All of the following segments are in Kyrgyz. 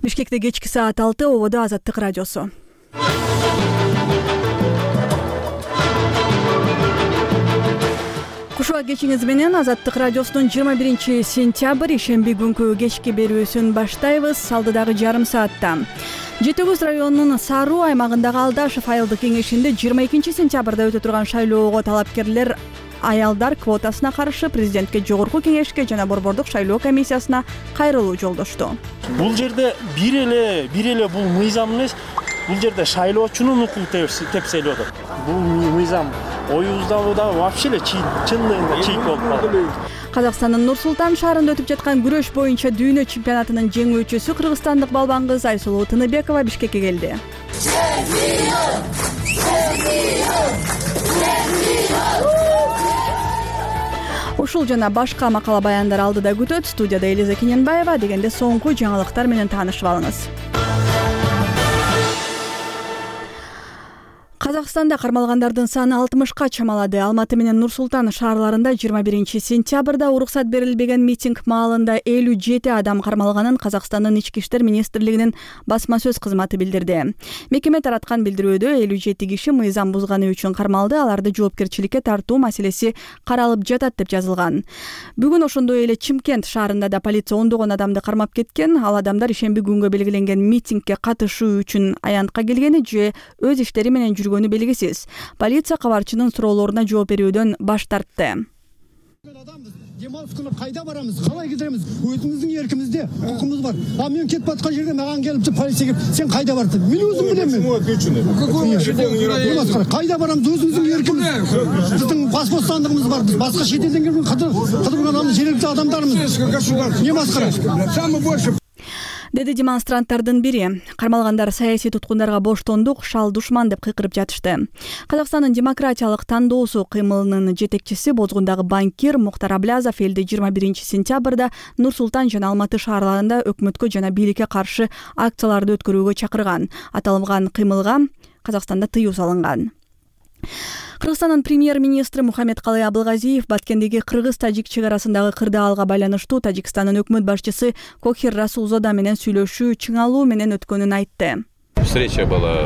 Бишкекте кечки саат 6 ободо Азаттык радиосу. Кушуа кечиңиз менен Азаттык радиосунун 21-сентябрь ишемби күнкү кечки берүүсүн баштайбыз. Алдыдагы жарым саатта Жети Көз районунун Саруу аймагындагы Алдашев айылдык кеңешинде 22-сентябрда өтө турган шайлоого талапкерлер аялдар квотасына каршы президентке, жогорку кеңешке жана борбордук шайлоо комиссиясына кайрылуу жолдошту. Бул жерде бир эле бул мыйзам эмес, бул жерде шайлоочунун укугу тепселип атат. Бул мыйзам оюбузда вообще эле чындыгында чийик болуп калды. Казакстандын Нур-Султан шаарында өтүп жаткан күрөш боюнча дүйнө чемпионатынын жеңүүчүсү кыргызстандык балбан кыз Айсулуу Тыныбекова Бишкекке келди. Ушул жана башка макала баяндар алдыда күтөт. Студияда Элиза Кененбаева. Дегенде соңку жаңылыктар менен таанышып алыңыз. Казакстанда кармалгандардын саны 60ка чамалады. Алматы менен Нур-Султан шаарларында 21-сентябрда уруксат берилбеген митинг маалында 57 адам кармалганын Казакстандын Ички иштер министрлигинин басма сөз кызматы билдирди. Мекеме тараткан билдирүүдө 57 киши мыйзам бузганы үчүн кармалды. Аларды жоопкерчиликке тартуу маселеси каралып жатат деп жазылган. Бүгүн ошондой эле Чымкент шаарында да полиция ондогон адамды кармап кеткен. Ал адамдар ишемби күнгө белгиленген митингге катышуу үчүн аянтка келгени же өз иштери менен жүргөнү белгисиз. Полиция кабарчынын суроолоруна жооп берүүдөн баш тартты. Демалыс күні қайда барамыз, қалай кетеміз? Өзіміздің еркімізде құқымыз бар. А мен кетіп жатқан жерде маған келіп полиция келіп, сен қайда бардың? Мен өзім білемін. Қайда барамыз? Өзіміздің еркіміз. Біздің бас бостандығымыз бар. Біз басқа шетелден келген қыдырған адамды жергілікті адамдарымыз. Не басқара? Деди демонстранттардын бири. Кармалгандар саясий туткундарга боштондук, шал душман деп кыйкырып жатышты. Казакстандын демократиялык тандоосу кыймылынын жетекчиси, бозгундагы банкир Мухтар Аблязов элди 21-сентябрда Нур-Султан жана Алматы шаарларында өкмөткө жана бийликке каршы акцияларды өткөрүүгө чакырган. Аталган кыймылга Казакстанда тыюу салынган. Кыргызстандын премьер-министри Мухаммедкалый Абылгазиев Баткендеги кыргыз-тажик чек арасындагы кырдаалга байланыштуу Тажикстандын өкмөт башчысы Кохир Расулзода менен сүйлөшүү чыңалуу менен өткөнүн айтты. Встреча была.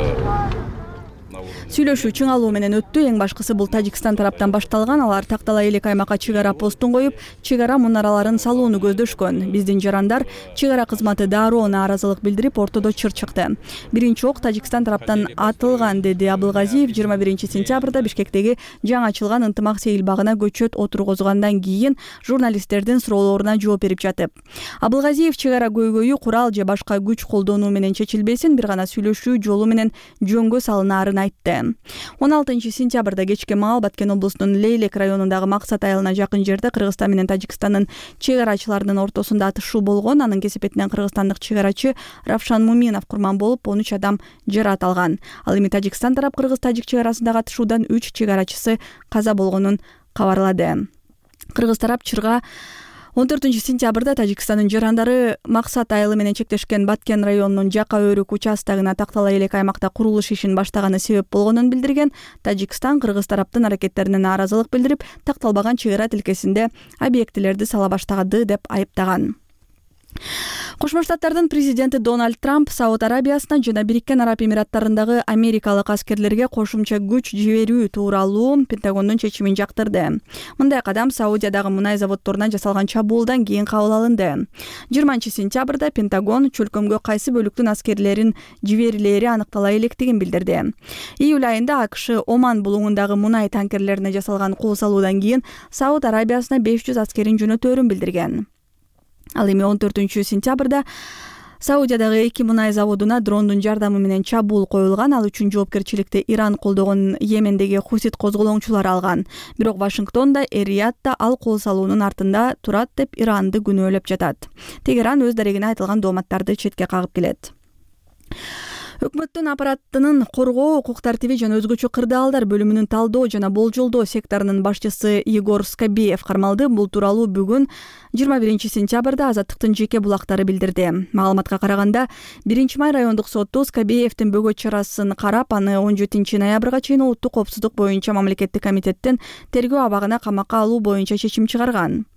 Сүйлөшүү чыңалуу менен өттү. Эң башкысы бул Тажикстан тараптан башталган. Алар тактала элек аймакка чек ара постун коюп, чек ара мунараларын салууну көздөшкөн. Биздин жарандар чек ара кызматы дароо нааразылык билдирип, ортодо чыр чыкты. Биринчи ок Тажикстан тараптан атылган, деди Абылгазиев 21-сентябрда Бишкектеги жаңы ачылган ынтымак сейилбагына көчөт отургузгандан кийин журналисттердин суроолоруна жооп берип жатып. Абылгазиев чек ара көйгөйү курал же башка күч колдонуу менен чечилбесин, бир гана сүйлөшүү жолу менен жөнгө салынаарын айтты. 16-сентябрда кечке маал Баткен облусунун Лейлек районундагы Максат айылына жакын жерде Кыргызстан менен Тажикстандын чек арачыларынын ортосунда атышуу болгон. Анын кесепетинен кыргызстандык чек арачы Равшан Муминов курман болуп, 13 адам жаракат алган. Ал эми Тажикстан тарап кыргыз-тажик чек арасындагы атышуудан 3 чек арачысы каза болгонун кабарлады. Кыргыз тарап чырга 14-сентябрда Тажикстандын жарандары Максат айылы менен чектешкен Баткен районунун Жака өрүк участогуна тактала элек аймакта курулуш ишин баштаганы себеп болгонун билдирген. Тажикстан кыргыз тараптын аракеттерине нааразылык билдирип, такталбаган чек ара тилкесинде объектилерди сала баштагады деп айыптаган. Кошмо Штаттардын президенти Дональд Трамп Сауд Арабиясына жана Бириккен Араб Эмираттарындагы америкалык аскерлерге кошумча күч жиберүү тууралуу Пентагондун чечимин жактырды. Мындай кадам Саудиядагы мунай заводдоруна жасалган чабуулдан кийин кабыл алынды. 20-сентябрда Пентагон чөлкөмгө кайсы бөлүктүн аскерлерин жиберилери аныктала электигин билдирди. Июль айында АКШ Оман булуңундагы мунай танкерлерине жасалган кол салуудан кийин Сауд Арабиясына 500 аскерин жөнөтөөрүн билдирген. Ал эми 14-сентябрда Саудиядагы 2 мунай заводуна дрондун жардамы менен чабуул коюлган. Ал үчүн жоопкерчиликти Иран колдогон Йемендеги хусит козголоңчулар алган. Бирок Вашингтон да Риядда ал кол салуунун артында турат деп Иранды күнөөлөп жатат. Тегеран өз дарегине айтылган дооматтарды четке кагып келет. Өкмөттүн аппаратынын коргоо, укук тартиби жана өзгөчө кырдаалдар бөлүмүнүн талдоо жана болжолдоо секторунун башчысы Егор Скобеев кармалды. Бул тууралуу бүгүн 21-сентябрда Азаттыктын жеке булактары билдирди. Маалыматка караганда, 1-май райондук соту Скобеевдин бөгөт чарасын карап, аны 17-ноябрга чейин улуттук коопсуздук боюнча мамлекеттик комитеттин тергөө абагына камакка алуу боюнча чечим чыгарган.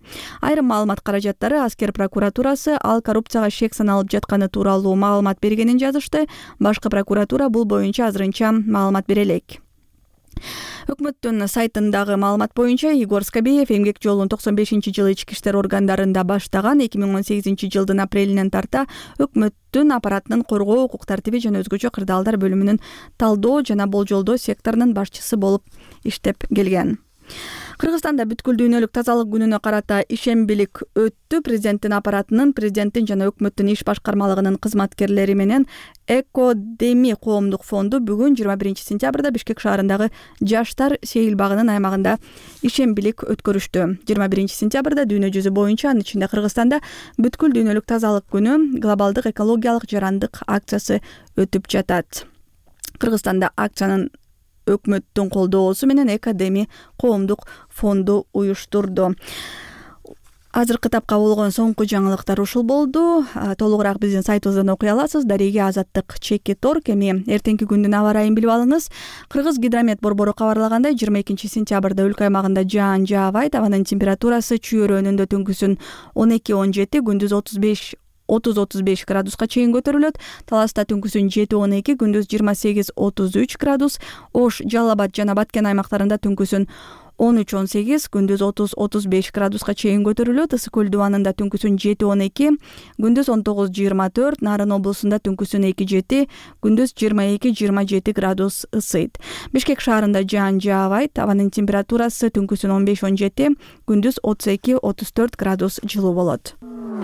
Айрым маалымат каражаттары аскер прокуратурасы ал коррупцияга шек саналып жатканы тууралуу маалымат бергенин жазышты. Башкы прокуратура бул боюнча азырынча маалымат бере элек. Өкмөттүн сайтындагы маалымат боюнча Игорь Скобеев эмгек жолун 95-жылы ички иштер органдарында баштаган. 2018-жылдын апрелинен тарта өкмөттүн аппаратынын коргоо, укук тартиби жана өзгөчө кырдаалдар бөлүмүнүн талдоо жана болжолдоо секторунун башчысы болуп иштеп келген. Кыргызстанда бүткүл дүйнөлүк тазалык күнүнө карата ишембилик өттү. Президенттин аппаратынын, президенттин жана өкмөттүн иш башкармалыгынын кызматкерлери менен Экодеми коомдук фонду бүгүн 21-сентябрда Бишкек шаарындагы Жаштар сейил багынын аймагында ишембилик өткөрүштү. 21-сентябрда дүйнө жүзү боюнча, анын ичинде Кыргызстанда бүткүл дүйнөлүк тазалык күнү глобалдык экологиялык жарандык акциясы өтүп жатат. Кыргызстанда акциянын өкмөттүн колдоосу менен Экодеми коомдук фонду уюштурду. Азыркы тапка болгон соңку жаңылыктар ушул болду. Толугураак биздин сайтыбыздан окуй аласыз. Дареге Азаттык чеки торк. Эми эртеңки күндүн аба ырайын билип алыңыз. Кыргыз гидромет борбору кабарлагандай 22-сентябрда өлкө аймагында жаан жаабайт. Абанын температурасы чүйөрөнүндө түнкүсүн 12-17, күндүз 30-35 градуска чейин көтөрүлөт. Таласта түнкүсүн 7-12, күндүз 28-33 градус. Ош, Жалал Абад жана Баткен аймактарында түнкүсүн 13-18, күндүз 30-35 градуска чейин көтөрүлөт. Ысык көл дубанында түнкүсүн 7-12, күндүз 19-24, Нарын облусунда түнкүсүн 2-7, күндүз 22-27 градус ысыйт. Бишкек шаарында жаан жаабайт. Абанын температурасы түнкүсүн 15-17, күндүз 32-34 градус жылуу болот.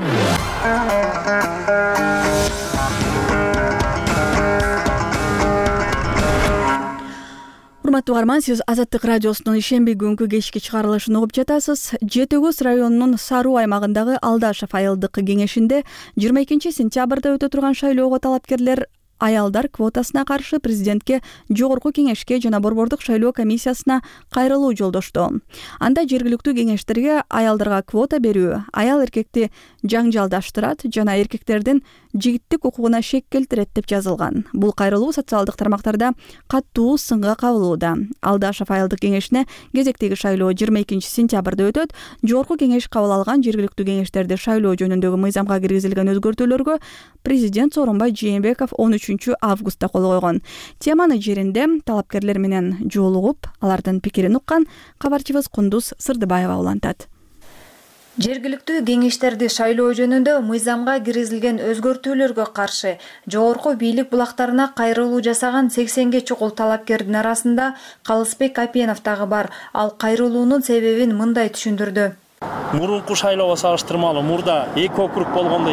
Урматтуу угарман, сиз Азаттык радиосунун ишемби күнгү кечки чыгарылышын угуп жатасыз. Жети Көз районунун Саруу аймагындагы Алдашев айылдык кеңешинде 22-сентябрда өтө турган шайлоого талапкерлер аялдар квотасына каршы президентке, жогорку кеңешке жана борбордук шайлоо комиссиясына кайрылуу жолдошту. Анда жергиликтүү кеңештерге аялдарга квота берүү аял эркекти жаңжалдаштырат жана эркектердин жигиттик укугуна шек келтирет деп жазылган. Бул кайрылуу социалдык тармактарда каттуу сынга кабылууда. Алдашев айылдык кеңешине кезектеги шайлоо 22-сентябрда өтөт. Жогорку кеңеш кабыл алган жергиликтүү кеңештерди шайлоо жөнүндөгү мыйзамга киргизилген өзгөртүүлөргө президент Сооронбай Жээнбеков 13-августта кол койгон. Теманы жеринде талапкерлер менен жолугуп, алардын пикирин уккан кабарчыбыз Кундуз Сырдыбаева улантат. Жергиликтүү кеңештерди шайлоо жөнүндө мыйзамга киргизилген өзгөртүүлөргө каршы жогорку бийлик булактарына кайрылуу жасаган 80ге чукул талапкердин арасында Калысбек Апенов дагы бар. Ал кайрылуунун себебин мындай түшүндүрдү. Мурунку шайлоого салыштырмалуу мурда 2 округ болгондо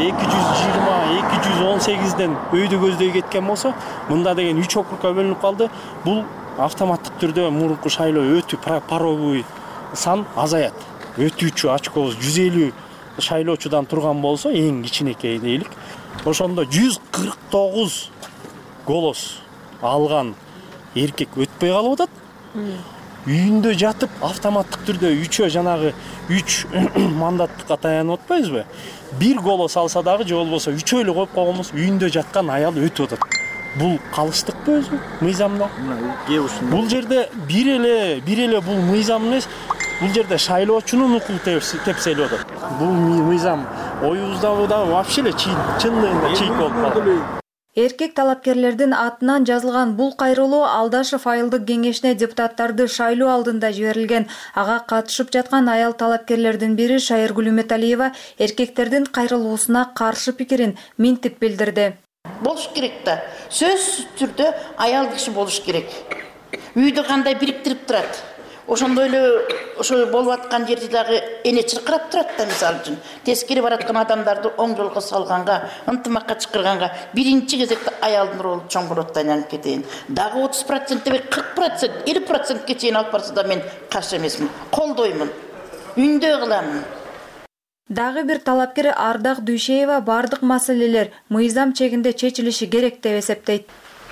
220-218ден өйдө көздөй кеткен болсо, мында деген 3 округга бөлүнүп калды. Бул автоматтык түрдө мурунку шайлоо өтүү паровой сан азаят. Өтүүчү очкобуз 150 шайлоочудан турган болсо, эң кичинекей дейлик. Ошондо 149 голос алган эркек өтпөй калып атат. Үйүндө жатып автоматтык түрдө 3 жанагы 3 мандаттыкка таянып атпайбызбы? Бир голос алса дагы же болбосо 3 эле коюп койгонбуз, үйүндө жаткан аял өтүп атат. Бул калыштыкпы өзү мыйзамда? Бул жерде бир эле бул мыйзам эмес. Бул жерде шайлоочунун укугу тепселип атат. Бул мыйзам оюбузда да вообще эле чындыгында чийик болуп калды. Эркек талапкерлердин атынан жазылган бул кайрылуу Алдашев айылдык кеңешине депутаттарды шайлоо алдында жиберилген. Ага катышып жаткан аял талапкерлердин бири Шайыргүл Үмөталиева эркектердин кайрылуусуна каршы пикирин минтип билдирди. Болуш керек да. Сөзсүз түрдө аял киши болуш керек. Үйдө кандай бириктирип турат. Ошондой эле ошо болуп аткан жерде дагы эне чыркырап турат да, мисалы үчүн. Тескери бараткан адамдарды оң жолго салганга, ынтымакка чакырганга биринчи кезекте аялдын ролу чоң болот да, айнанып кетейин. Дагы 30% эме 40%, 50%ке чейин алып барса да мен каршы эмесмин. Колдоймун. Үндөө кыламын. Дагы бир талапкер Ардак Дүйшеева бардык маселелер мыйзам чегинде чечилиши керек деп эсептейт.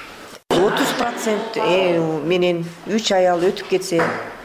30% менен 3 аял өтүп кетсе,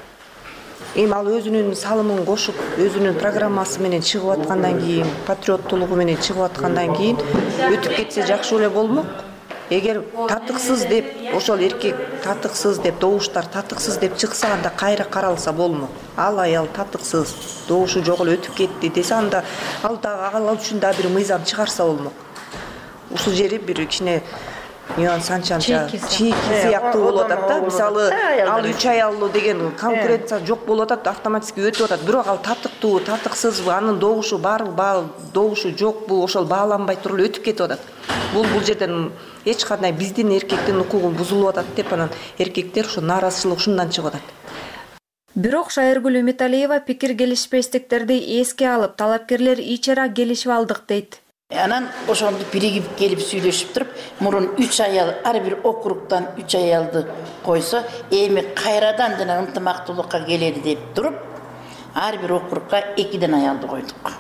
ал өзүнүн салымын кошуп, өзүнүн программасы менен чыгып аткандан кийин, патриоттуулугу менен чыгып аткандан кийин өтүп кетсе жакшы эле болмок. эгер татыксыз деп ошол эркек татыксыз деп добуштар татыксыз деп чыкса анда кайра каралса болмок. Ал аял татыксыз добушу жок эле өтүп кетти десе анда ал үчүн да бир мыйзам чыгарса болмок. Ушул жери бир кичине нюанс анча чийки сыяктуу болуп атат да. Мисалы ал 3 аяллуу деген конкуренция жок болуп атат, автоматически өтүп атат. Бирок ал татыктуу, татыксызбы, анын добушу барбы, добушу жокпу, ошол бааланбай туруп эле өтүп кетип атат. Бул жерден эч кандай биздин эркектин укугу бузулуп атат деп анан эркектер ошо нааразычылык ушундан чыгып атат. Бирок Шайыргүл Үмүталиева пикир келишпестиктерди эске алып, талапкерлер ичара келишип алдык дейт. Анан ошондо биригип келип сүйлөшүп туруп, мурун 3 аял, ар бир округтан 3 аялды койсо, эми кайрадан жана ынтымактуулукка келели деп туруп, ар бир округга 2ден аялды койдук.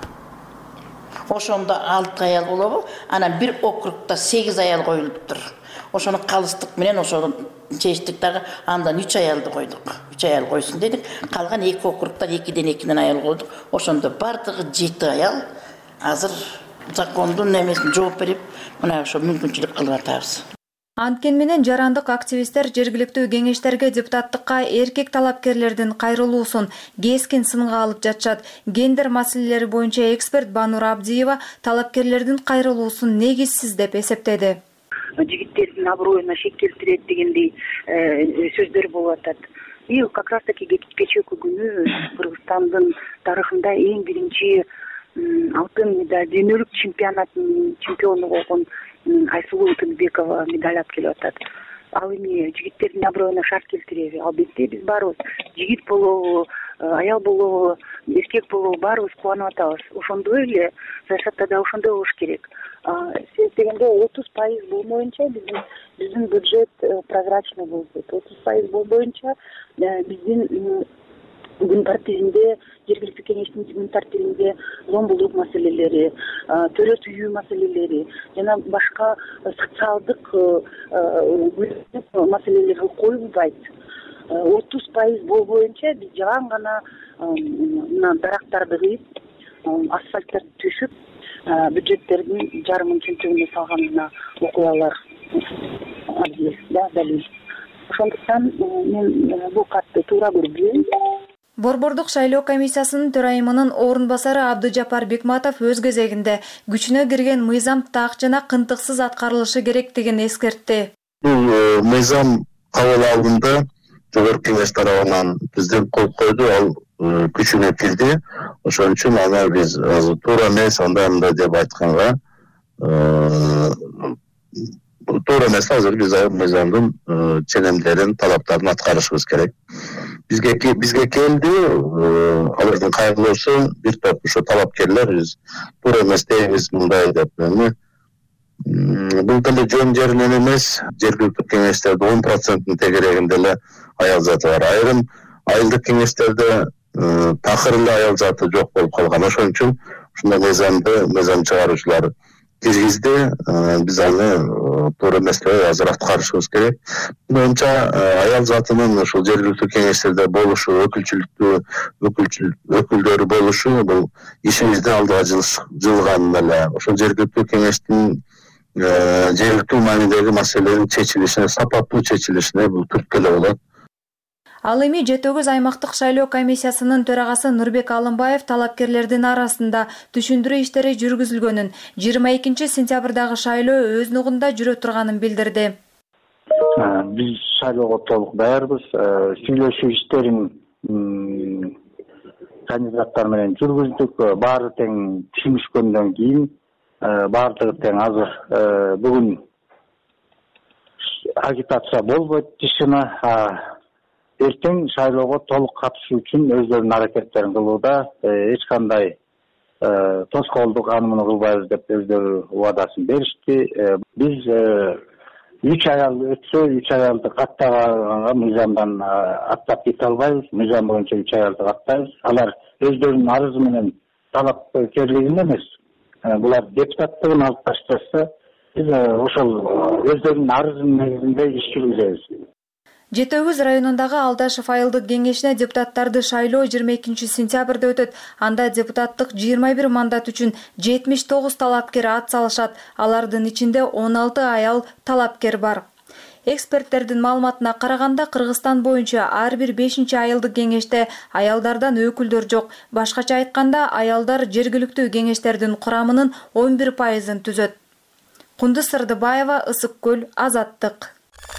Ошондо 6 аял болобу, анан бир округда 8 аял коюлуптур. Ошону калыстык менен ошону чечтик дагы, андан 3 аялды койдук. 3 аял койсун дедик. Калган 2 округдан 2ден аял койдук. Ошондо бардыгы 7 аял азыр закондун немесин жооп берип, мына ошо мүмкүнчүлүк кылып атабыз. Анткени менен жарандык активисттер жергиликтүү кеңештерге депутаттыкка эркек талапкерлердин кайрылуусун кескин сынга алып жатышат. Гендер маселелери боюнча эксперт Банур Абдиева талапкерлердин кайрылуусун негизсиз деп эсептеди. Жигиттердин аброюна шек келтирет дегендей сөздөр болуп атат. И как раз таки кечээкү күнү Кыргызстандын тарыхында эң биринчи алтын медаль дүйнөлүк чемпионаттын чемпиону болгон Айсулуу Тынбекова медаль алып келип атат. Ал эми жигиттердин аброюна шарт келтиреби? Албетте биз баарыбыз жигит болобу, аял болобу, эркек болобу баарыбыз кубанып атабыз. Ошондой эле саясатта да ошондой болуш керек. Сиз дегенде 30% болмоюнча биздин бюджет прозрачный болбойт. 30% болбоюнча биздин күн тартибинде жергиликтүү кеңештин күн тартибинде зомбулук маселелери, төрө түйүү маселелери жана башка социалдык маселелер коюлбайт. 30% болбоюнча биз жаган гана дарактарды кыйып, асфальттарды түшүп, бюджеттердин жарымын чөнтөгүнө салганына окуялар далил. Ошондуктан мен бул катты туура көрбөйм. Борбордук шайлоо комиссиясынын төрайымынын орун басары Абдыжапар Бекматов өз кезегинде күчүнө кирген мыйзам так жана кынтыксыз аткарылышы керектигин эскертти. Бул мыйзам кабыл алдында жогорку кеңеш тарабынан президент кол койду, ал күчүнө кирди. Ошон үчүн аны биз туура эмес андай деп айтканга туура эмес. Азыр биз мыйзамдын ченемдерин, талаптарын аткарышыбыз керек. Бизге келди, алардын кайрылуусу бир топ ошо талапкерлер биз туура эмес дейбиз мындай деп. Бул деле жөн жеринен эмес, жергиликтүү кеңештерде 10% тегерегинде эле аял заты бар. Айрым айылдык кеңештерде такыр эле аял заты жок болуп калган. Ошон үчүн ушундай мыйзам чыгаруучулар киргизди. Биз аны туура эмес деп азыр аткарышыбыз керек. Менимче аял затынын ушул жергиликтүү кеңештерде болушу, өкүлдөрү болушу бул ишибиздин алдыга жылган эле. Ошол жергиликтүү кеңештин жергиликтүү маанидеги маселенин чечилишине, сапаттуу чечилишине бул түрткү эле болот. Ал эми Жетөгөз аймактык шайлоо комиссиясынын төрагасы Нурбек Алымбаев талапкерлердин арасында түшүндүрүү иштери жүргүзүлгөнүн, 22 сентябрдагы шайлоо өз нугунда жүрө турганын билдирди. Биз шайлоого толук даярбыз. Сүйлөшүү иштерин кандидаттар менен жүргүздүк. Баары тең түшүнүшкөндөн кийин баардыгы тең азыр бүгүн агитация болбойт дишина. Эртең шайлоого толук катышуу үчүн өздөрүнүн аракеттерин кылууда, эч кандай тоскоолдук аны-муну кылбайбыз деп өздөрү убадасын беришти. Биз 3 аял өтсө, 3 аялды каттаганга мыйзамдан аттап кете албайбыз. Мыйзам боюнча 3 аялды каттайбыз. Алар өздөрүнүн арызы менен талапкерлигин эмес, булар депутаттыгын алып таштаса, биз ошол өздөрүнүн арызынын негизинде иш жүргүзөбүз. Жети Өгүз районундагы Алдашев айылдык кеңешине депутаттарды шайлоо 22 сентябрда өтөт. Анда депутаттык 21 мандат үчүн 79 талапкер ат салышат. Алардын ичинде 16 аял талапкер бар. Эксперттердин маалыматына караганда Кыргызстан боюнча ар бир 5-чи айылдык кеңеште аялдардан өкүлдөр жок. Башкача айтканда, аялдар жергиликтүү кеңештердин курамынын 11%-ын түзөт. Кундуз Сырдыбаева, Ысык көл, Азаттык.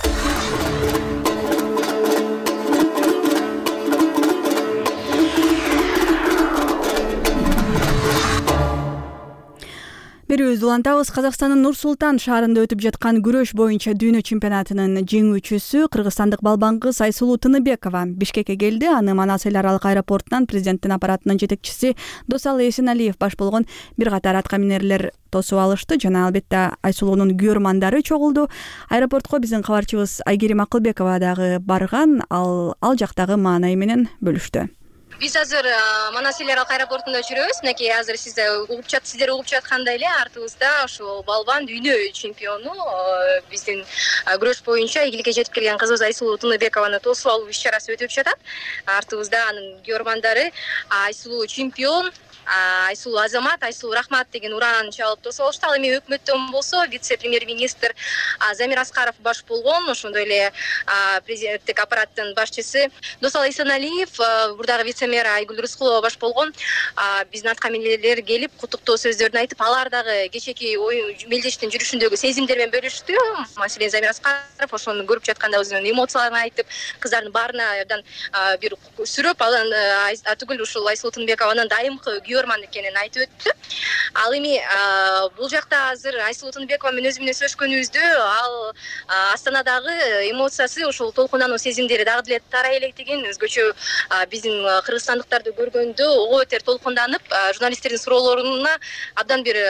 Берүүбүздү улантабыз. Казакстандын Нур-Султан шаарында өтүп жаткан күрөш боюнча дүйнө чемпионатынын жеңүүчүсү кыргызстандык балбан кыз Айсулуу Тыныбекова Бишкекке келди. Аны Манас эл аралык аэропортунан президенттин аппаратынын жетекчиси Досалы Эсеналиев баш болгон бир катар аткаминерлер тосуп алышты жана албетте Айсулуунун күйөрмандары чогулду. Аэропортко биздин кабарчыбыз Айгерим Акылбекова дагы барган, ал жактагы маанай менен бөлүштү. Биз азыр Манас эл аралык аэропортунда жүрөбүз. Мынакей азыр сиздер угуп жаткандай эле артыбызда ошол балбан дүйнө чемпиону биздин күрөш боюнча ийгиликке жетип келген кызыбыз Айсулуу Тыныбекованы тосуп алуу иш-чарасы өтүп жатат. Артыбызда анын күйөрмандары Айсулуу чемпион, Айсулуу Азамат, Айсулуу Рахмат деген ураан чалып тосуп алышты. Ал эми өкмөттөн болсо вице-премьер-министр Замир Аскаров баш болгон, ошондой эле президенттик аппараттын башчысы Досалы Эсеналиев, бурдагы вице-мэр Айгүл Рыскулова баш болгон. Биздин аткаминерлер келип куттуктоо сөздөрүн айтып, алар дагы кечээки мелдештин жүрүшүндөгү сезимдер менен бөлүштү. Маселен, Замир Аскаров ошону көрүп жатканда өзүнүн эмоцияларын айтып, кыздардын баарына абдан бир сүрөп, анан түгүл ушул Айсулуу Тыныбекованын дайымкы күйөрман экенин айтып өттү. Ал эми бул жакта азыр Айсулуу Тыныбекова менен өзү менен сүйлөшкөнүбүздө, ал Астанадагы эмоциясы, ошол толкундануу сезимдери дагы деле тарай элек деген, өзгөчө биздин кыргызстандыктарды көргөндө ого бетер толкунданып, журналисттердин суроолоруна абдан бир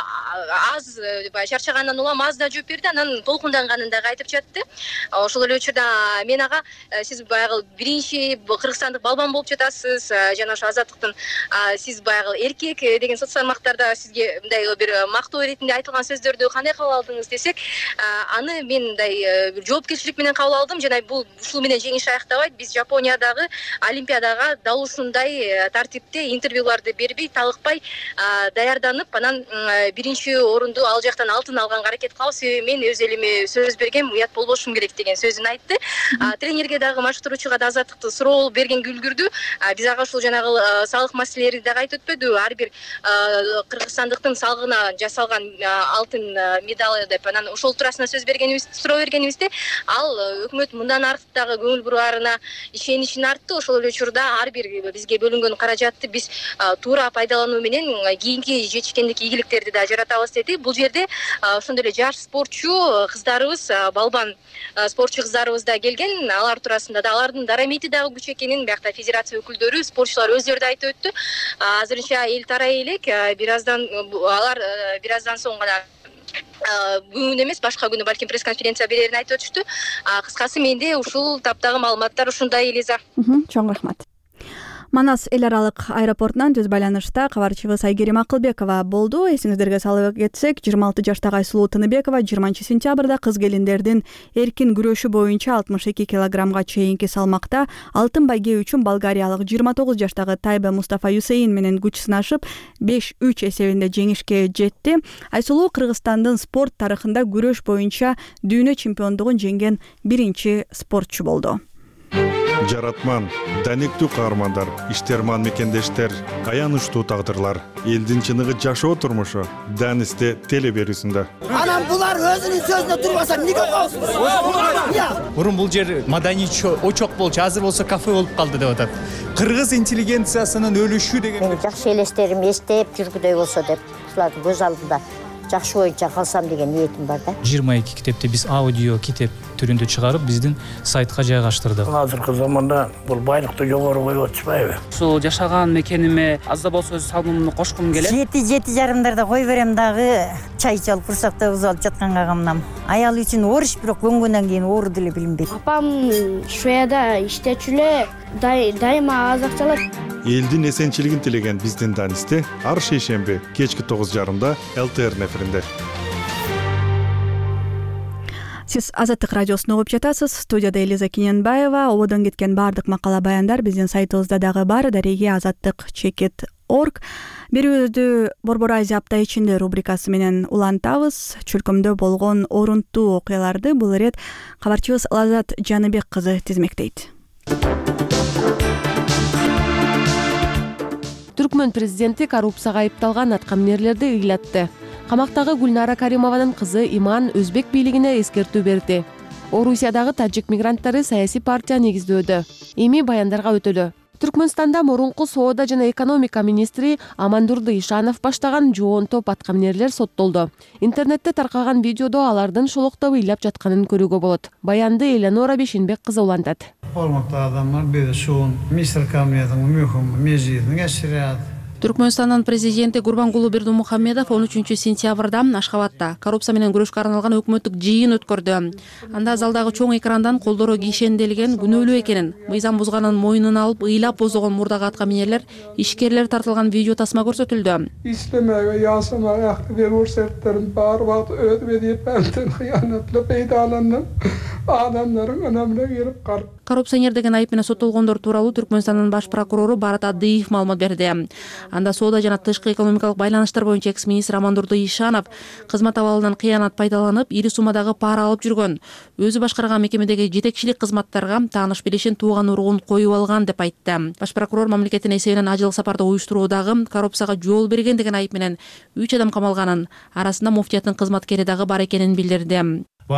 аз чарчагандан улам аз да жооп берди, анан толкунданганын дагы айтып жатты. Ошол эле учурда мен ага, сиз баягы биринчи кыргызстандык балбан болуп жатасыз, жана ошо Азаттыктын сиз баягы эркек деген соц тармактарда сизге мындай бир мактоо иретинде айтылган сөздөрдү кандай кабыл алдыңыз десек, аны мен мындай бир жоопкерчилик менен кабыл алдым жана бул ушул менен жеңиш аяктабайт. Биз Жапониядагы Олимпиадага дал ушундай тартипте интервьюларды бербей, талыкпай даярданып, анан биринчи орунду ал жактан алтын алганга аракет кылабыз. Себеби мен өз элиме сөз бергем, уят болбошум керек деген сөзүн айтты. Тренерге дагы, машыктыруучуга да Азаттыкты суроо берген үлгүрдү. Биз ага ушул жанагы салык маселелерди дагы айтып өтпөдү. Ар бир кыргызстандыктын салыгына жасалган алтын медалы деп анан ошол туурасында сөз бергенибиз, суроо бергенибизде, ал өкмөт мындан артык дагы көңүл бураарына ишенишин артты. Ошол эле учурда ар бир бизге бөлүнгөн каражатты биз туура пайдалануу менен кийинки жетишкендик ийгиликтерди да жаратабыз деди. Бул жерде ошондой эле жаш спортчу кыздарыбыз, балбан спортчу кыздарыбыз да келген. Алар туурасында да алардын дарамети дагы күч экенин биякта федерация өкүлдөрү, спортчулар өздөрү да айтып өттү. Азырынча эл тарай элек, алар бир аздан соң гана бүгүн эмес, башка күнү балким пресс-конференция берерин айтып өтүштү. Кыскасы менде ушул таптагы маалыматтар ушундай, Элиза. Чоң рахмат. Манас эл аралык аэропортунан түз байланышта кабарчыбыз Айгерим Акылбекова болду. Эсиңиздерге салып кетсек, 26 жаштагы Айсулуу Тыныбекова 20 сентябрда кыз келиндердин эркин күрөшү боюнча 62 килограммга чейинки салмакта алтын байге үчүн болгариялык 29 жаштагы Тайба Мустафа Юсейин менен күч сынашып 5-3 эсебинде жеңишке жетти. Айсулуу Кыргызстандын спорт тарыхында күрөш боюнча дүйнө чемпиондугун жеңген биринчи спортчу болду. Жаратман, даниктүү каармандар, иштерман мекендештер, аянычтуу тагдырлар, элдин чыныгы жашоо турмушу Данисте теле берүүсүндө. Анан булар өзүнүн сөзүнө турбаса эмнеге коесуз? Мурун бул жер маданий очок болчу, азыр болсо кафе болуп калды деп атат. Кыргыз интеллигенциясынын өлүшү деген. Мен жакшы элестерим эстеп жүргүдөй болсо деп, ушулардын көз алдында жакшы боюнча калсам деген ниетим бар да. 22 китепти биз аудио китеп түрүндө чыгарып биздин сайтка жайгаштырдык. Азыркы заманда бул байлыкты жогору коюп атышпайбы? Ушул жашаган мекениме аз да болсо өз салымымды кошкум келет. 7-7:30 кой берем дагы чай чалып курсакта уз алып жатканга камнам. Аял үчүн ориш бирок көнгөндөн кийин оору деле билинбейт. Апам Шведияда иштечү эле, дайыма аз акчалар. Элдин эсенчилигин тилеген биздин Данисте ар шейшемби кечки 9:30 ЛТР эфиринде. Сиз Азаттык радиосун угуп жатасыз. Студияда Элиза Кененбаева. Ободон кеткен баардык макала баяндар биздин сайтыбызда дагы бар. Дареги azattik.org. Берүүбүздү Борбор Азия апта ичинде рубрикасы менен улантабыз. Чөлкөмдө болгон орунттуу окуяларды бул ирет кабарчыбыз Лазат Жаныбек кызы тизмектейт. Түркмөн президенти коррупцияга айыпталган аткаминерлерди ыйлатты. Камактагы Гүлнара Каримованын кызы Иман өзбек бийлигине эскертүү берди. Орусиядагы тажик мигранттары саясий партия негиздөөдө. Эми баяндарга өтөлү. Түркмөнстанда мурунку соода жана экономика министри Амандурды Ишанов баштаган жоон топ аткаминерлер соттолду. Интернетте таркаган видеодо алардын шолоктоп ыйлап жатканын көрүүгө болот. Баянды Эленора Бешенбек кызы улантат. Түркмөнстандын президенти Гурбангулы Бердимухамедов 13-сентябрда Ашхабадта коррупция менен күрөшкө арналган өкмөттүк жыйын өткөрдү. Анда залдагы чоң экрандан колдору кишенделген күнөөлүү экенин, мыйзам бузганын мойнуна алып ыйлап бозогон мурдагы аткаминерлер, ишкерлер тартылган видео тасма көрсөтүлдү. İstemeye, yasamaya, aklı verursetlerin bar vaxt ödmediği benden hıyanatlı peydalanın adamların önemine gelip kar. Коррупционер деген айып менен соттолгондор тууралуу Түркмөнстандын баш прокурору Барат Адыев маалымат берди. Анда соода жана тышкы экономикалык байланыштар боюнча экс-министр Амандурды Ишанов кызмат абалынан кыянат пайдаланып, ири суммадагы пара алып жүргөн. Өзү башкарган мекемедеги жетекчилик кызматтарга тааныш билишин тууган ургун коюп алган деп айтты. Баш прокурор мамлекеттин эсебинен ажылык сапарды уюштуруудагы коррупцияга жол берген деген айып менен 3 адам камалганын, арасында муфтияттын кызматкери дагы бар экенин билдирди. Бул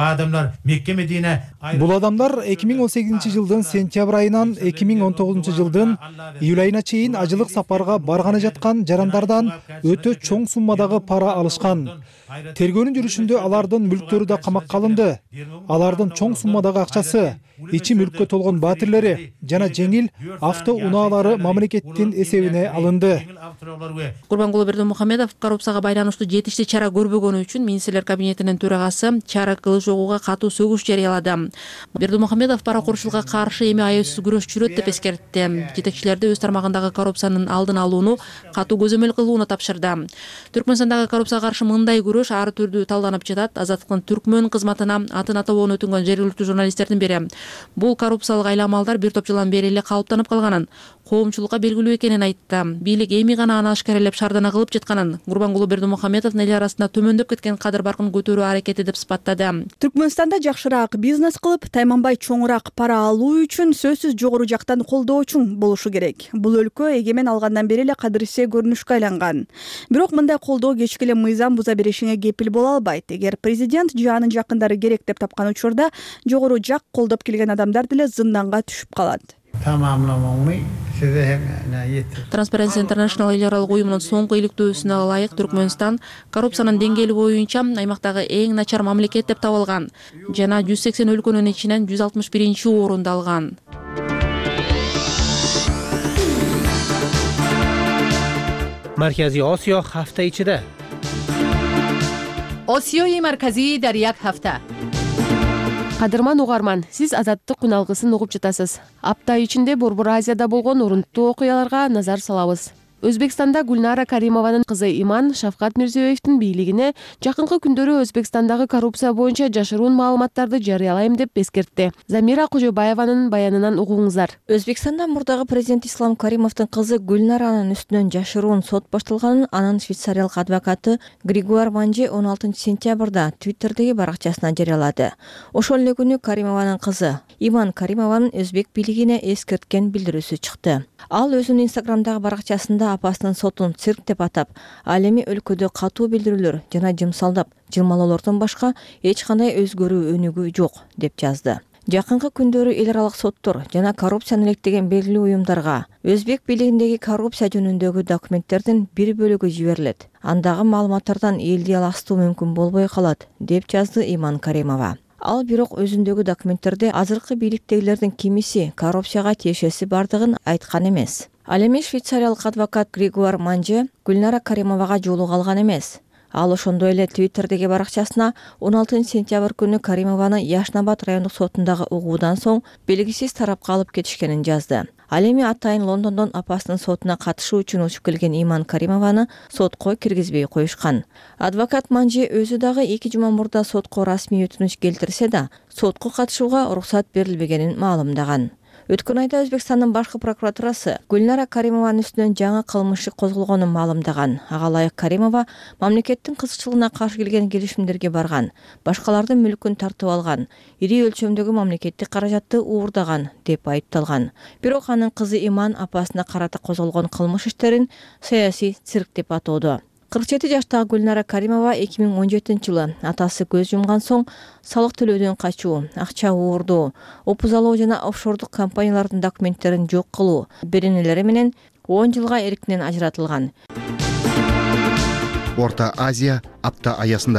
адамдар 2018 жылдын сентябрь айынан 2019 жылдын июль айына чейин ажылык сапарга барганы жаткан жарандардан өтө чоң суммадагы пара алышкан. Тергөөнүн жүрүшүндө алардын мүлктөрү да камакка алынды. Алардын чоң суммадагы акчасы, ичи мүлккө толгон батирлери жана жеңил авто унаалары мамлекеттин эсебине алынды. Гурбангулы Бердимухамедов коррупцияга байланыштуу жетиштүү чара көрбөгөнү үчүн министрлер кабинетинин төрагасы чара кылышууга катуу сөгүш жарыялады. Бердимухамедов пара курушууга каршы эми аяусуз күрөш жүрөт деп эскертти. Жетекчилерди өз тармагындагы коррупциянын алдын алууну катуу көзөмөл кылууну тапшырды. Түркмөнстандагы коррупцияга каршы мындай күрөш ар түрдүү талданып жатат. Азаттыктын Түркмөн кызматына атын атабоон өтүнгөн жергиликтүү журналисттердин бири. Бул коррупциялык айламалдар бир топ жылдан бери эле калыптанып калганын, коомчулукка белгилүү экенин айтты. Бийлик эми гана аны ашкаралап шаардана кылып жатканын, Гурбангулы Бердимухамедовдун эл арасында төмөндөп кеткен кадыр баркын көтөрүү аракети деп сыпаттады. Түркмөнстанда жакшыраак бизнес кылып, тайманбай чоңураак пара алуу үчүн сөзсүз жогору жактан колдоочуң болушу керек. Бул өлкө эгемен алгандан бери эле кадырсе көрүнүшкө айланган. Бирок мындай колдоо кечке эле мыйзам буза беришиңе кепил боло албайт. Эгер президент же анын жакындары керек деп тапкан учурда жогору жак колдоп келген адамдар деле зынданга түшүп калат. Transparency International эл аралык уюмунун соңку иликтөөсүнө ылайык Түркмөнстан коррупциянын деңгээли боюнча аймактагы эң начар мамлекет деп табылган жана 180 өлкөнүн ичинен 161-орунду алган. Markaziy Osiyo hafta ichida. Osiyoи markaziy дар як hafta. Кадырман угарман, сиз Азаттык күналгысын угуп жатасыз. Апта ичинде Борбор Азияда болгон урунттуу окуяларга назар салабыз. Өзбекстанда Гүлнара Каримованын кызы Иман Шавкат Мирзиёевдин бийлигине жакынкы күндөрү Өзбекстандагы коррупция боюнча жашыруун маалыматтарды жарыялайм деп эскертти. Замира Кожобаеванын баянынан угуңуздар. Өзбекстанда мурдагы президент Ислам Каримовдун кызы Гүлнаранын үстүнөн жашыруун сот башталганын анын швейцариялык адвокаты Григуар Манжи 16 сентябрда Twitterдеги баракчасына жарыялады. Ошол эле күнү Каримованын кызы Иман Каримованын өзбек бийлигине эскерткен билдирүүсү чыкты. Ал өзүнүн Инстаграмдагы баракчасында апасынын сотун цирк деп атап, ал эми өлкөдө катуу билдирүүлөр жана жымсалдап, жылмалоолордон башка эч кандай өзгөрүү өнүгүү жок деп жазды. Жакынкы күндөрү эл аралык соттор жана коррупцияны илектеген белгилүү уюмдарга өзбек бийлигиндеги коррупция жөнүндөгү документтердин бир бөлүгү жиберилет. Андагы маалыматтардан элди аластуу мүмкүн болбой калат, деп жазды Иман Каримова. Ал бирок өзүндөгү документтерде азыркы бийликтегилердин кимиси коррупцияга тиешеси бардыгын айткан эмес. Ал эми швейцариялык адвокат Григуар Манжи Гүлнара Каримовага жолуга алган эмес. Ал ошондой эле Twitterдеги баракчасына 16 сентябрь күнү Каримованы Яшнабад райондук сотундагы угуудан соң белгисиз тарапка алып кетишкенин жазды. Ал эми атайын Лондондон апасынын сотуна катышуу үчүн учуп келген Иман Каримованы сотко киргизбей коюшкан. Адвокат Манжи өзү дагы 2 жума мурда сотко расмий өтүнүч келтирсе да, сотко катышууга уруксат берилбегенин маалымдаган. Өткөн айда Өзбекстандын башкы прокуратурасы Гүлнара Каримованын үстүнөн жаңы кылмыш иши козголгонун маалымдаган. Ага ылайык Каримова мамлекеттин кызыкчылыгына каршы келген келишимдерге барган, башкалардын мүлкүн тартып алган, ири өлчөмдөгү мамлекеттик каражатты уурдаган деп айыпталган. Бирок анын кызы Иман апасына карата козголгон кылмыш иштерин саясий цирк деп атоодо. 47 жаштагы Гүлнара Каримова 2017-жылы атасы көз жумган соң салык төлөөдөн качуу, акча уурдоо, опузалоо жана офшордук компаниялардын документтерин жок кылуу беренелери менен 10 жылга эркинен ажыратылган. Орта Азия апта аясында.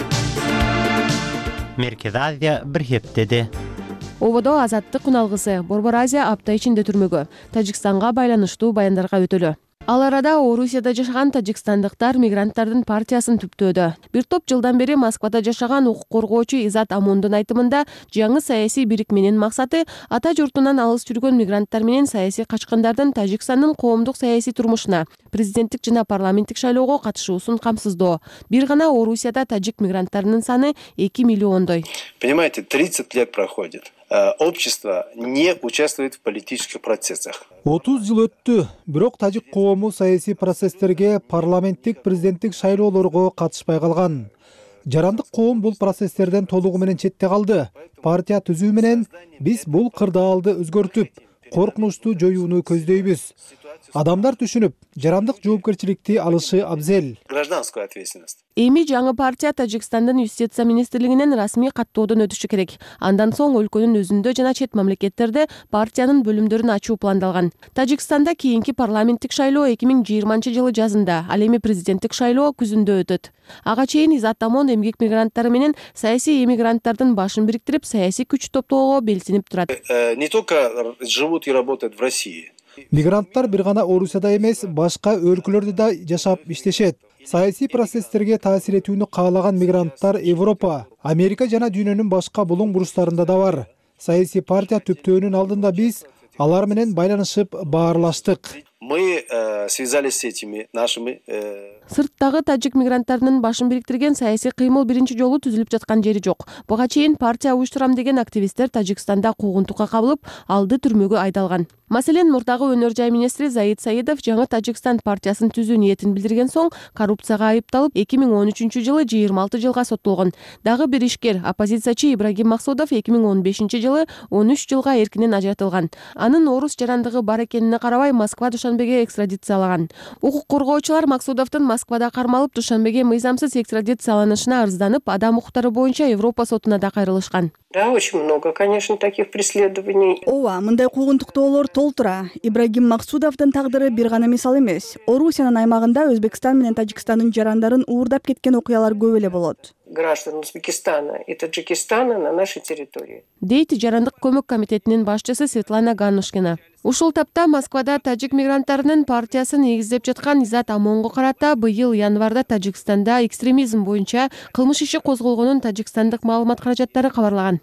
Меркез Азия бир хептеди. Ободо азаттык уналгысы Борбор Азия апта ичинде түрмөгө, Тажикстанга байланыштуу баяндарга өтөлү. Ал арада Орусияда жашаган тажикстандыктар мигранттардын партиясын түптөөдө. Бир топ жылдан бери Москвада жашаган укук коргоочу Изат Амондун айтымында жаңы саясий бирикменин максаты ата журтунан алыс жүргөн мигранттар менен саясий качкындардын Тажикстандын коомдук саясий турмушуна, президенттик жана парламенттик шайлоого катышуусун камсыздоо. Бир гана Орусияда тажик мигранттарынын саны 2 миллиондой. Понимаете, 30 лет проходит. Общество не участвует в политических процессах. 30 жыл өттү, бирок тажик коому саясий процесстерге, парламенттик, президенттик шайлоолорго катышпай калган. Жарандык коом бул процесстерден толугу менен четте калды. Партия түзүү менен биз бул кырдаалды өзгөртүп, коркунучту жоюуну көздөйбүз. Адамдар түшүнүп, жарандык жоопкерчиликти алышы абзел. Гражданскую ответственность. Эми жаңы партия Тажикстандын юстиция министрлигинен расмий каттоодон өтүшү керек. Андан соң өлкөнүн өзүндө жана чет мамлекеттерде партиянын бөлүмдөрүн ачуу пландалган. Тажикстанда кийинки парламенттик шайлоо 2020-жылы жазында, ал эми президенттик шайлоо күзүндө өтөт. Ага чейин Изат Амон эмгек мигранттары менен саясий эмигранттардын башын бириктирип, саясий күч топтоого белсинип турат. Не только живут и работают в России. Мигранттар бир гана Орусияда эмес, башка өлкөлөрдө да жашап иштешет. Саясий процесстерге таасир этүүнү каалаган мигранттар Европа, Америка жана дүйнөнүн башка булуң буручтарында да бар. Саясий партия түптөөнүн алдында биз алар менен байланышып баарлаштык. Мы связались с этими нашими. Сырттагы тажик мигранттарынын башын бириктирген саясий кыймыл биринчи жолу түзүлүп жаткан жери жок. Буга чейин партия уюштурам деген активисттер Тажикстанда куугунтукка кабылып, алды түрмөгө айдалган. Маселен, мурдагы өнөр жай министри Заид Саидов жаңы Тажикстан партиясын түзүү ниетин билдирген соң коррупцияга айыпталып 2013-жылы 26 жылга соттолгон. Дагы бир ишкер, оппозициячы Ибрагим Максудов 2015-жылы 13 жылга эркинен ажыратылган. Анын орус жарандыгы бар экенине карабай Москва Душанбеге экстрадициялаган. Укук коргоочулар Максудовдун Москвада кармалып Душанбеге мыйзамсыз экстрадицияланышына арызданып, адам укуктары боюнча Европа сотуна да кайрылышкан. Да, очень много, конечно, таких преследований. Ооба, мындай куугунтуктоолор толтура. Ибрагим Максудовдун тагдыры бир гана мисал эмес. Орусиянын аймагында Өзбекстан менен Тажикстандын жарандарын уурдап кеткен окуялар көп эле болот. Граждан Узбекистана и Таджикистана на нашей территории. Дейт жарандык көмөк комитетинин башчысы Светлана Ганушкина. Ушул тапта Москвада тажик мигранттарынын партиясын негиздеп жаткан Изат Амонго карата быйыл январда Тажикстанда экстремизм боюнча кылмыш иши козголгонун тажикстандык маалымат каражаттары кабарлаган.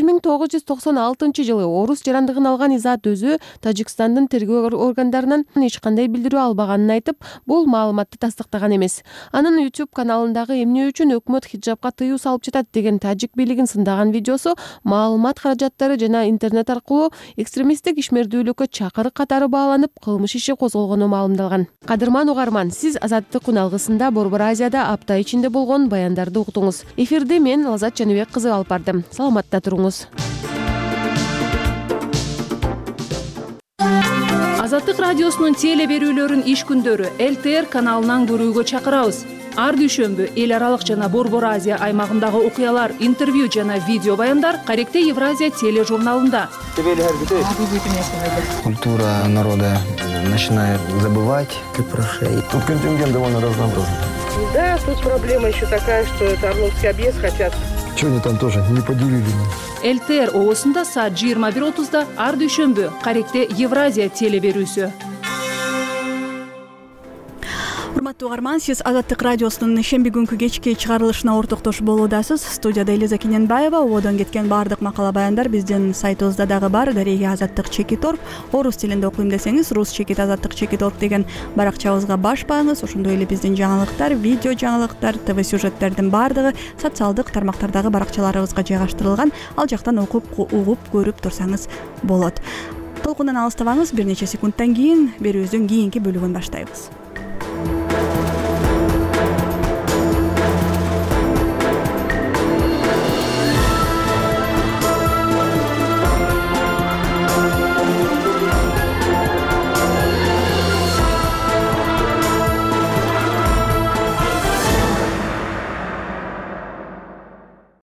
1996-жылы орус жарандыгын алган Изат өзү Тажикстандын тергөө органдарынан эч кандай билдирүү албаганын айтып, бул маалыматты тастыктаган эмес. Анын YouTube каналындагы эмне үчүн өкмөт хиджабка тыюу салып жатат деген тажик бийлигин сындаган видеосу маалымат каражаттары жана интернет аркылуу экстремисттик ишмердүүлүккө чакырык катары бааланып, кылмыш иши козголгону маалымдалган. Кадырман угарман, сиз Азаттык уналгысында Борбор Азияда апта ичинде болгон баяндарды уктуңуз. Эфирди мен Лазат Жаныбек кызы алып бардым. Саламатта туруңуз. Азаттык радиосунун теле берүүлөрүн иш күндөрү ЛТР каналынан көрүүгө чакырабыз. Ар дүйшөмбү эл аралык жана Борбор Азия аймагындагы окуялар, интервью жана видео баяндар Каректе Евразия тележурналында. Культура народа начинает забывать. Тут контингент довольно разнообразный. Да, тут проблема еще такая, что это Орловский объезд хотят. Что они там тоже не поделили? ЛТР оосунда саат 21:30 ар дүйшөмбү Каректе Евразия теле берүүсү. урматтуу угарман, сиз Азаттык радиосунун шемби күнкү кечки чыгарылышына ортоктош болуудасыз. Студияда Элиза Кененбаева. Ободон кеткен баардык макала баяндар биздин сайтыбызда дагы бар. Дареги Азаттык Чекит.org. Орус тилинде окуйм десеңиз, Рус Чекит Азаттык Чекит.org деген баракчабызга баш багыңыз. Ошондой эле биздин жаңылыктар, видео жаңылыктар, ТВ сюжеттердин баардыгы социалдык тармактардагы баракчаларыбызга жайгаштырылган. Ал жактан окуп, угуп, көрүп турсаңыз болот. Толкундан алыстабаңыз, бир нече секундтан кийин берүүбүздүн кийинки бөлүгүн баштайбыз.